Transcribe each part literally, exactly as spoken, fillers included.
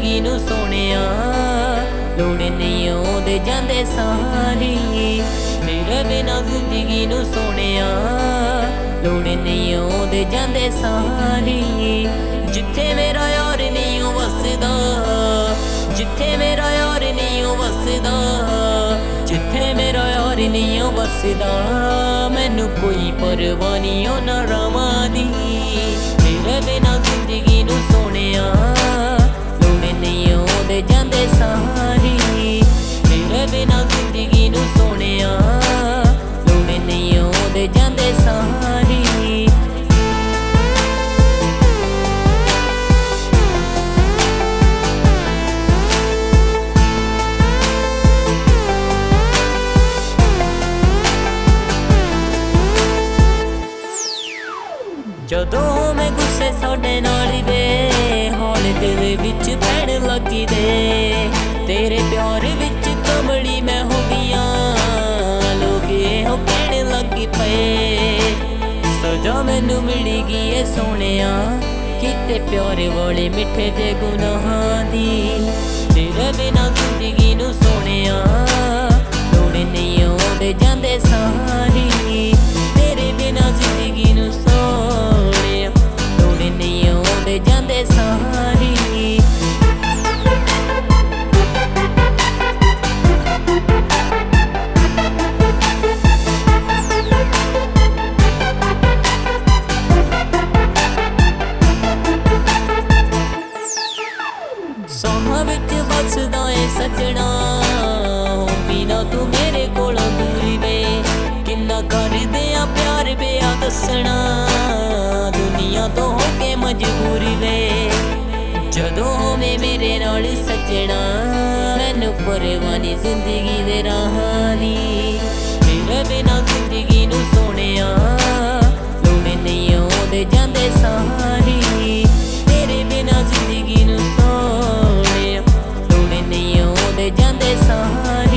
ਜ਼ਿੰਦਗੀ ਨੂੰ ਸੋਹਣਿਆ ਲੋੜ ਨਹੀਂ ਆਉਂਦੇ ਜਾਂਦੇ ਸਾਰੀ ਤੇਰੇ ਬਿਨਾ ਜ਼ਿੰਦਗੀ ਨੂੰ ਸੋਹਣਿਆ ਲੋੜ ਨਹੀਂ ਆਉਂਦੇ ਜਾਂਦੇ ਸਾਰੀ ਜਿੱਥੇ ਮੇਰਾ ਯਾਰ ਨਹੀਂ ਉਹ ਵਸਦਾ ਜਿੱਥੇ ਮੇਰਾ ਯਾਰ ਨਹੀਂ ਉਹ ਵਸਦਾ ਜਿੱਥੇ ਮੇਰਾ ਯਾਰ ਨਹੀਂ ਉਹ ਵਸਦਾ ਮੈਨੂੰ ਕੋਈ ਪਰਵਾਹ ਨਹੀਂ ਉਹਨਾਂ ਰਾਵਾਂ ਦੀ ਤੇਰੇ ਬਿਨਾ ਜ਼ਿੰਦਗੀ ਨੂੰ ਸੋਹਣਿਆ ਲੋੜ ਨਹੀਂ ਆਉਂਦੇ ਜਾਂਦੇ ਸਾਰੀ ਤੇਰੇ ਬਿਨਾ ਜ਼ਿੰਦਗੀ ਨੂੰ ਸੋਹਣਿਆ ਲੋੜ ਨਹੀਂ ਆਉਂਦੇ ਜਾਂਦੇ ਸਾਰੀ ਜਦੋਂ ਮੈਂ ਗੁੱਸੇ ਸਾਡੇ ਨਾਲ ਵੇ ਹੌਲੇ ਦਿਲ ਵਿੱਚ ਪੈਣ ਲੱਗੀ ਦੇ ਤੇਰੇ ਪਿਆਰ ਵਿੱਚ ਕਮਲੀ ਮੈਂ ਹੋ ਗਈਆਂ ਲੋਕ ਇਹੋ ਕਹਿਣ ਲੱਗੀ ਪਏ ਸਜ਼ਾ ਮੈਨੂੰ ਮਿਲ ਗਈ ਏ ਸੋਹਣਿਆ ਕੀਤੇ ਪਿਆਰ ਵਾਲੇ ਮਿੱਠੇ ਜੇ ਗੁਨਾਹਾਂ ਦੀ ਤੇਰੇ ਬਿਨਾ ਜ਼ਿੰਦਗੀ ਨੂੰ ਸੋਹਣਿਆ ਲੋੜ ਨਹੀਂ ਆਉਂਦੇ ਜਾਂਦੇ ਸਾਰੀ ਤੇਰੇ ਬਿਨਾ ਜ਼ਿੰਦਗੀ ਨੂੰ ਸੋਹਣਿਆ ਲੋੜ ਨਹੀਂ ਆਉਂਦੇ ਜਾਂਦੇ ਸਾਰੀ ਸੋਹਾਂ ਵਿੱਚ ਵਸਦਾ ਏ ਸੱਜਣਾ ਬਿਨਾ ਤੂੰ ਮੇਰੇ ਕੋਲੋਂ ਦੂਰ ਵੇ ਕਿੰਨਾ ਕਰਦੇ ਆ ਪਿਆਰ ਪਿਆ ਦੱਸਣਾ ਦੁਨੀਆ ਤੋਂ ਹੋ ਕੇ ਮਜਬੂਰ ਵੇ ਜਦੋਂ ਹੋਵੇਂ ਮੇਰੇ ਨਾਲ ਸੱਜਣਾ ਮੈਨੂੰ ਪਰਵਾਹ ਨੀ ਜ਼ਿੰਦਗੀ ਦੇ ਰਾਹਾਂ ਦੀ ਤੇਰੇ ਬਿਨਾ ਜ਼ਿੰਦਗੀ ਨੂੰ ਸੋਹਣਿਆ ਲੋੜ ਨਹੀਂ ਆਉਂਦੇ ਜਾਂਦੇ ਸਾਰੀ ਤੇਰੇ ਬਿਨਾ ਜ਼ਿੰਦਗੀ ਨੂੰ ਸੋਹਣਿਆ ਲੋੜ ਨਹੀਂ ਆਉਂਦੇ ਜਾਂਦੇ ਸਾਰੀ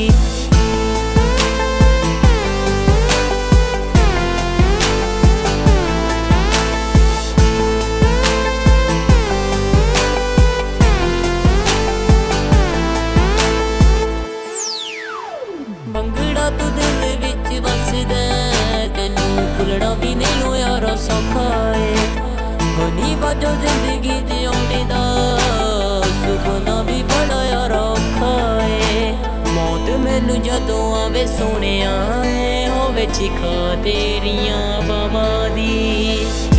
ਮੰਗੜਾ ਤੂੰ ਦਿਲ ਵਿੱਚ ਵਸਦਾ ਤੈਨੂੰ ਭੁੱਲਣਾ ਵੀ ਨਹੀਂ ਹੋਇਆ ਰਾ ਸੌਖਾ ਏ ਹੋਣੀ ਵਜੋ ਜ਼ਿੰਦਗੀ ਜਿਉਣੇ ਦਾ ਸੁਪਨਾ ਵੀ ਬੜਾ ਯਾਰ ਔਖਾ ਏ ਮੌਤ ਮੈਨੂੰ ਜਦੋਂ ਆਵੇ ਸੋਹਣਿਆ ਏ ਹੋਵੇ ਚਿਖਾ ਤੇਰੀਆਂ ਬਾਹਾਂ ਦੀ